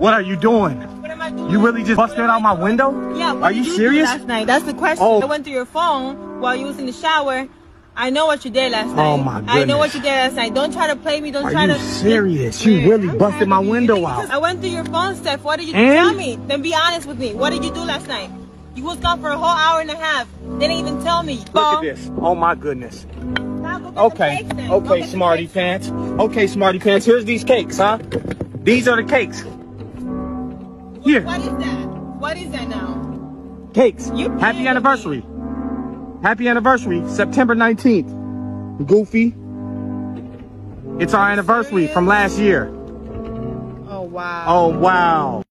What are you doing? What am I doing? You really just busted out my window? Yeah. Are you serious? Last night? That's the question. Oh. I went through your phone while you was in the shower. I know what you did last night. Oh my goodness. I know what you did last night. Don't try to play me. Don't try to. Are you serious? You really busted my window out. I went through your phone, Steph. What did you tell me? Then be honest with me. What did you do last night? You was gone for a whole hour and a half. Didn't even tell me. Look at this. Oh my goodness. Okay. Okay, smarty pants. Okay, smarty pants. Here's these cakes, huh? These are the cakes. Here. What is that? What is that now? Cakes. Happy anniversary. Happy anniversary, September 19th. Goofy. It's our anniversary from last year. Oh, wow. Oh, wow.